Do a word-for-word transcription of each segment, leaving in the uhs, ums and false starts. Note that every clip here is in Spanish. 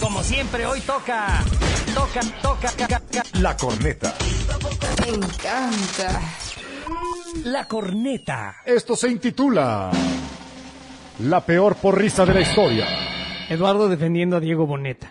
como siempre, hoy toca, toca, toca, toca, toca. La corneta. Me encanta. La corneta. Esto se intitula La peor porrista de la historia. Eduardo defendiendo a Diego Boneta.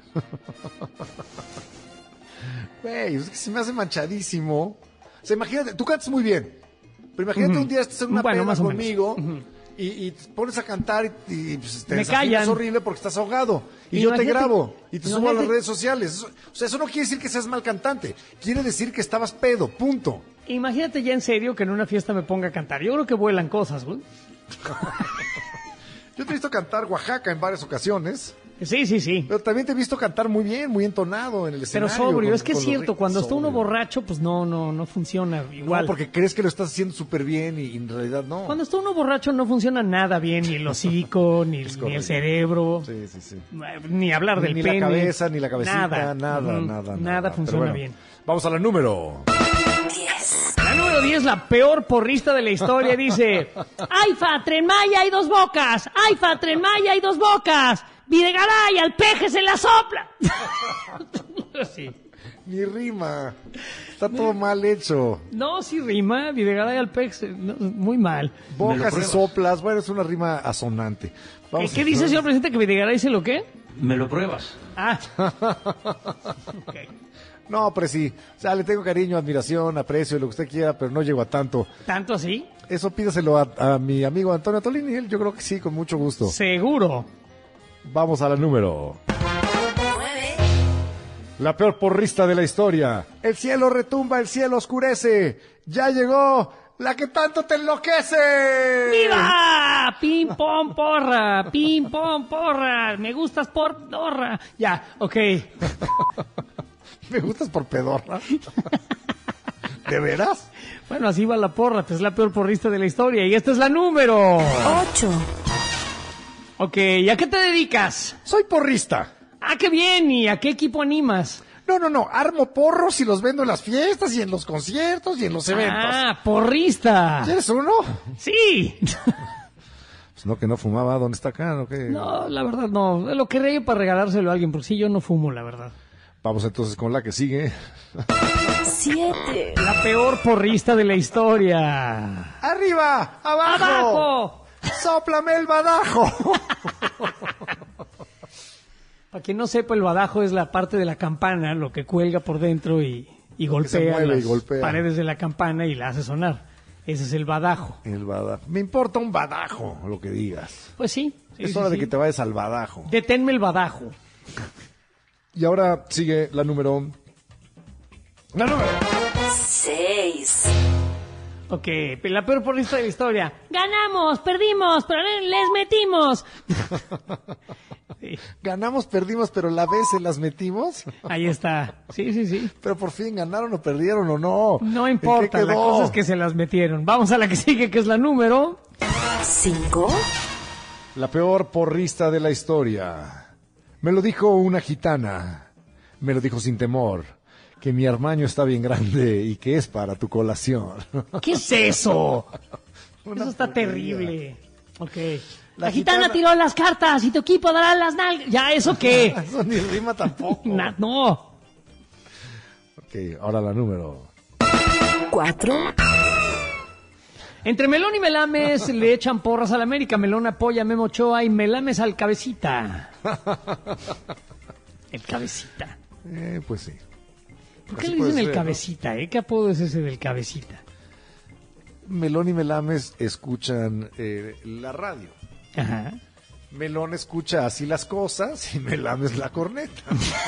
Güey, es que se me hace manchadísimo. O sea, imagínate, tú cantas muy bien, pero imagínate uh-huh. un día estás en una bueno, peda más o conmigo uh-huh. y, y te pones a cantar y, y pues, te me callan. Es horrible porque estás ahogado. Y imagínate, yo te grabo y te imagínate. subo a las redes sociales. Eso, o sea, eso no quiere decir que seas mal cantante. Quiere decir que estabas pedo, punto. Imagínate ya en serio que en una fiesta me ponga a cantar. Yo creo que vuelan cosas, güey. Yo te he visto cantar Oaxaca en varias ocasiones. Sí, sí, sí. Pero también te he visto cantar muy bien, muy entonado en el escenario. Pero sobrio, con, es que es cierto, cuando está uno sobrio. borracho, pues no, no, no funciona igual. No, porque crees que lo estás haciendo súper bien y, y en realidad no. Cuando está uno borracho no funciona nada bien, ni el hocico, ni, ni el cerebro. Sí, sí, sí. Ni hablar del ni pene. Ni la cabeza, ni la cabecita, nada, nada, mm, nada, nada. Nada funciona bueno, bien. Vamos a la número diez. La número diez, la peor porrista de la historia, dice: ¡Aifa, Tren Maya y dos bocas! ¡Aifa, Tren Maya y dos bocas! ¡Videgaray, al peje se la sopla! Sí. Ni rima. Está todo mal hecho. No, sí rima. Videgaray al peje, no, muy mal. Bocas y soplas. Bueno, es una rima asonante. Vamos ¿Qué, ¿qué dice, señor presidente, que Videgaray dice lo qué? Me lo pruebas. Ah. Okay. No, pero sí. O sea, le tengo cariño, admiración, aprecio, lo que usted quiera, pero no llego a tanto. ¿Tanto así? Eso pídaselo a, a mi amigo Antonio Tolini. Él, yo creo que sí, con mucho gusto. Seguro. Vamos a la número nueve. La peor porrista de la historia. El cielo retumba, el cielo oscurece. Ya llegó la que tanto te enloquece. ¡Viva! ¡Pim, pom, porra! ¡Pim, pom, porra! ¡Me gustas por porra! Ya, ok. ¿Me gustas por pedorra? ¿De veras? Bueno, así va la porra. Pues es la peor porrista de la historia. Y esta es la número ocho. Ok, ¿y a qué te dedicas? Soy porrista. Ah, qué bien. ¿Y a qué equipo animas? No, no, no. Armo porros y los vendo en las fiestas y en los conciertos y en los eventos. Ah, porrista. ¿Quieres uno? Sí. Pues no, que no fumaba. ¿Dónde está acá? ¿No, qué? No, la verdad no. Lo querría para regalárselo a alguien, porque sí, yo no fumo, la verdad. Vamos entonces con la que sigue. siete. La peor porrista de la historia. ¡Arriba! ¡Abajo! ¡Abajo! ¡Sóplame el badajo! Para quien no sepa, el badajo es la parte de la campana, lo que cuelga por dentro y, y golpea las y golpea. paredes de la campana y la hace sonar. Ese es el badajo. El badajo. Me importa un badajo, lo que digas. Pues sí. sí es sí, hora sí. de que te vayas al badajo. Deténme el badajo. Y ahora sigue la número... La número... seis. Ok, la peor porrista de la historia. Ganamos, perdimos, pero les metimos. Sí. Ganamos, perdimos, pero la vez se las metimos. Ahí está. Sí, sí, sí. Pero por fin ganaron o perdieron o no. No importa, la cosa es que se las metieron. Vamos a la que sigue, que es la número... cinco. La peor porrista de la historia. Me lo dijo una gitana. Me lo dijo sin temor. Que mi armaño está bien grande y que es para tu colación. ¿Qué es eso? Una Eso está porquería. terrible. Ok. La, La gitana, gitana tiró las cartas y tu equipo dará las nalgas. ¿Ya eso qué? Eso ni rima tampoco. Na- no. Ok, ahora la número. cuatro. Entre Melón y Melames le echan porras al América. Melón apoya a Memo Ochoa y Melames al Cabecita. El Cabecita. Eh, pues sí. ¿Por qué Así le puede dicen el ser, ¿no? Cabecita? ¿eh? ¿Qué apodo es ese del Cabecita? Melón y Melames escuchan eh, la radio. Ajá. Melón escucha así las cosas y Melames la corneta.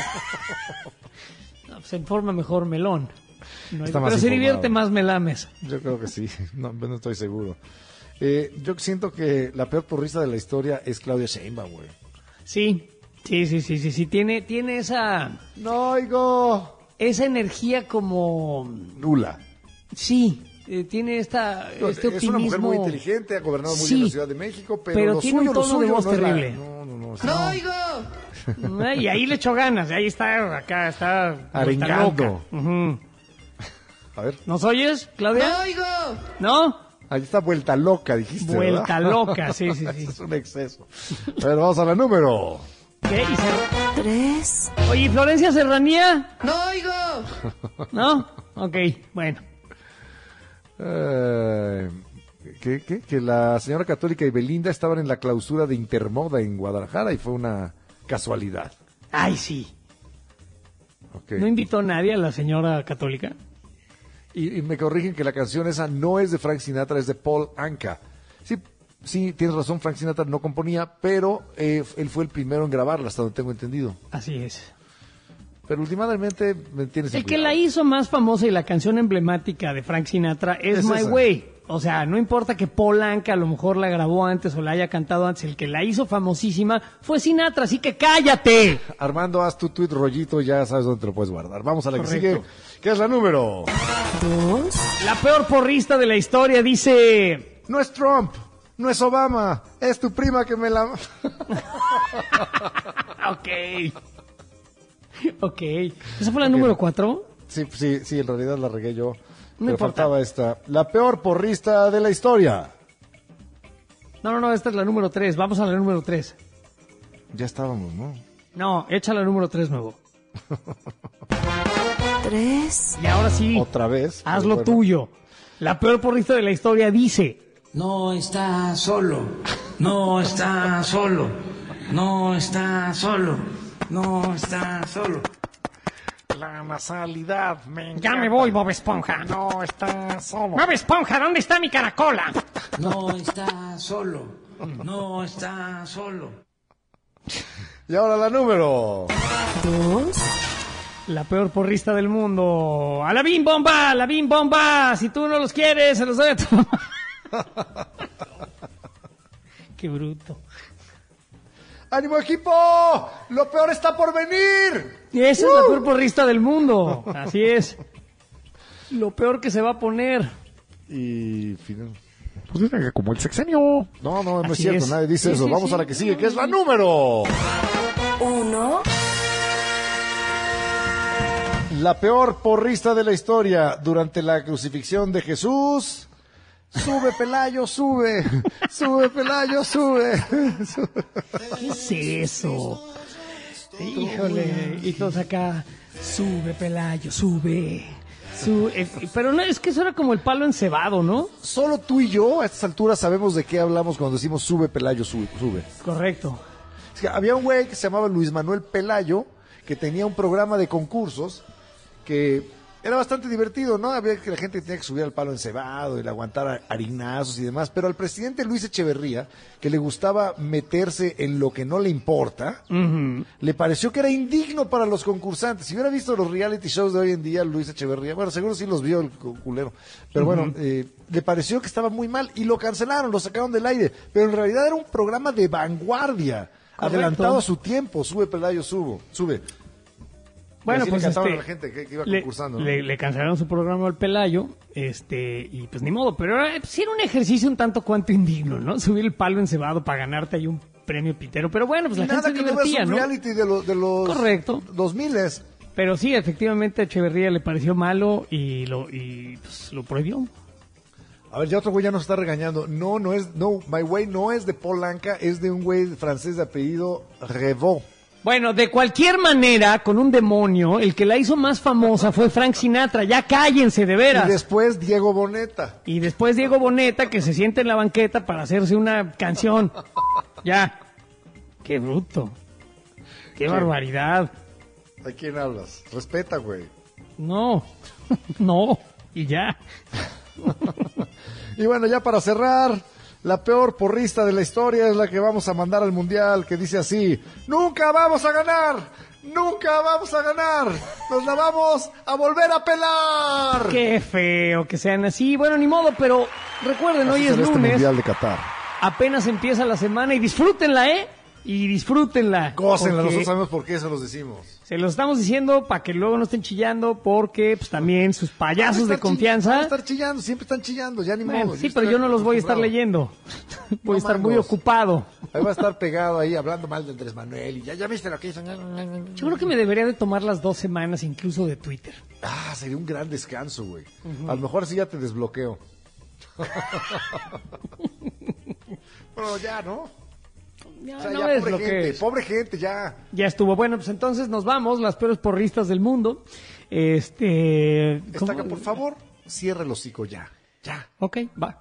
No, se informa mejor Melón. No hay- Está más pero se informado. divierte más Melames. Yo creo que sí, no, no estoy seguro. Eh, yo siento que la peor porrista de la historia es Claudia Sheinbaum, güey. Sí, sí, sí, sí, sí, sí. Tiene, tiene esa, No oigo. esa energía como... Nula. Sí, eh, tiene esta, este optimismo. Es una mujer muy inteligente, ha gobernado muy Sí, bien la Ciudad de México, pero, pero lo tiene suyo, un lo tono de suyo voz no es la- terrible. No, no, no. ¡No oigo! Ah, y ahí le echó ganas, ahí está, acá está. vuelta Arengando. loca. Ujú. A ver, ¿Nos oyes, Claudia? ¡No oigo! ¿No? ahí está vuelta loca, dijiste, Vuelta ¿verdad? loca, sí, sí, sí. Es un exceso. A ver, vamos a la número. ¿Qué? Y se- tres, Oye, ¿Florencia Serranía? No oigo. ¿No? Ok, bueno. Eh, ¿qué, qué? Que la señora católica y Belinda estaban en la clausura de Intermoda en Guadalajara y fue una casualidad. Ay, sí. Ok. ¿No invitó a nadie a la señora católica? Y, y me corrigen que la canción esa no es de Frank Sinatra, es de Paul Anka. Sí, sí, tienes razón, Frank Sinatra no componía, pero eh, él fue el primero en grabarla, hasta donde tengo entendido. Así es. Pero últimamente me tienes El que la hizo más famosa y la canción emblemática de Frank Sinatra es, Es My esa. Way. O sea, no importa que Paul Anka a lo mejor la grabó antes o la haya cantado antes, el que la hizo famosísima fue Sinatra, así que cállate. Armando, haz tu tweet rollito, ya sabes dónde te lo puedes guardar. Vamos a la Correcto. que sigue, que es la número. dos, La peor porrista de la historia dice... No es Trump, no es Obama, es tu prima que me la... Ok. Ok. ¿Esa fue la número cuatro? Sí, sí, sí, en realidad la regué yo. No pero importa. faltaba esta. La peor porrista de la historia. No, no, no, esta es la número tres. Vamos a la número tres. Ya estábamos, ¿no? No, echa la número tres nuevo. tres, Y ahora sí, Otra vez. haz pero lo bueno. tuyo. La peor porrista de la historia dice... No está solo. No está solo. No está solo. No está solo. La nasalidad, me Ya me voy, Bob Esponja. No está solo. Bob Esponja, ¿dónde está mi caracola? No está solo. No está solo. Y ahora la número. dos, La peor porrista del mundo. ¡A la bim bomba! ¡A la bim bomba! Si tú no los quieres, se los doy a tu mamá. Qué bruto. ¡Ánimo, equipo! ¡Lo peor está por venir! Y esa es la peor porrista del mundo. Así es. Lo peor que se va a poner. Y final. Pues dicen que como el sexenio. No, no, no es Así cierto, es. nadie dice Sí, eso. sí, Vamos sí. a la que sigue, que es la número. uno, La peor porrista de la historia durante la crucifixión de Jesús. Sube, Pelayo, sube. Sube, Pelayo, sube. ¿Qué es eso? Híjole. Y todos acá. Sube, Pelayo, sube. Sube. Eh, Pero no, es que eso era como el palo encebado, ¿no? Solo tú y yo a estas alturas sabemos de qué hablamos cuando decimos sube, Pelayo, sube. sube. Correcto. Es que había un güey que se llamaba Luis Manuel Pelayo, que tenía un programa de concursos que era bastante divertido, ¿no? Había que la gente tenía que subir al palo encebado y le aguantar harinazos y demás, pero al presidente Luis Echeverría, que le gustaba meterse en lo que no le importa, Ujú. le pareció que era indigno para los concursantes. Si hubiera visto los reality shows de hoy en día, Luis Echeverría, bueno, seguro sí los vio el cu- culero, pero bueno, eh, le pareció que estaba muy mal y lo cancelaron, lo sacaron del aire, pero en realidad era un programa de vanguardia, Correcto. adelantado a su tiempo. Sube, Pelayo, subo, sube. Bueno, Así pues le cantaban este, a la gente que, que iba le, concursando, ¿no? le, le cancelaron su programa al Pelayo, este, y pues ni modo, pero era, pues, era un ejercicio un tanto cuanto indigno, ¿no? Subir el palo encebado para ganarte ahí un premio pitero, pero bueno, pues la Nada gente se que no veas divertía, un ¿no? reality de, lo- de los Correcto. dos miles. Pero sí, efectivamente a Echeverría le pareció malo y lo, y, pues, lo prohibió. A ver, ya otro güey ya nos está regañando. No, no es, no, My Way no es de Paul Anka, es de un güey francés de apellido Revaux. Bueno, de cualquier manera, con un demonio, el que la hizo más famosa fue Frank Sinatra. Ya cállense, de veras. Y después Diego Boneta. Y después Diego Boneta, que se siente en la banqueta para hacerse una canción. Ya. Qué bruto. Qué barbaridad. ¿A quién hablas? Respeta, güey. No. No. Y ya. Y bueno, ya para cerrar, la peor porrista de la historia es la que vamos a mandar al Mundial, que dice así: ¡Nunca vamos a ganar! ¡Nunca vamos a ganar! ¡Nos la vamos a volver a pelar! Qué feo que sean así. Bueno, ni modo, pero recuerden, Así hoy es será este lunes. Mundial de Qatar. Apenas empieza la semana y disfrútenla, ¿eh? Y disfrútenla. Gócenla, porque nosotros sabemos por qué se los decimos. Se los estamos diciendo para que luego no estén chillando, porque pues también sus payasos Van a de estar chill- confianza. van a estar chillando, siempre están chillando, ya ni Bueno, modo. sí, ya pero estoy yo no los voy a estar acostumbrado. leyendo. Voy a No estar muy mangos. ocupado. Ahí va a estar pegado ahí hablando mal de Andrés Manuel y ya, ya viste lo que hizo. Yo creo que me debería de tomar las dos semanas incluso de Twitter. Ah, sería un gran descanso, güey. A lo mejor sí ya te desbloqueo. Bueno, ya, ¿no? Ya, O sea, no ya, es pobre lo gente, que es. pobre gente, ya. Ya estuvo. Bueno, pues entonces nos vamos, las peores porristas del mundo. Este... ¿cómo? Estaca, por favor, cierre el hocico ya. Ya. Ok, va.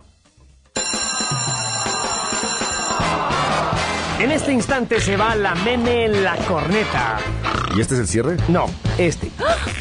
En este instante se va la meme en la corneta. ¿Y este es el cierre? No, este.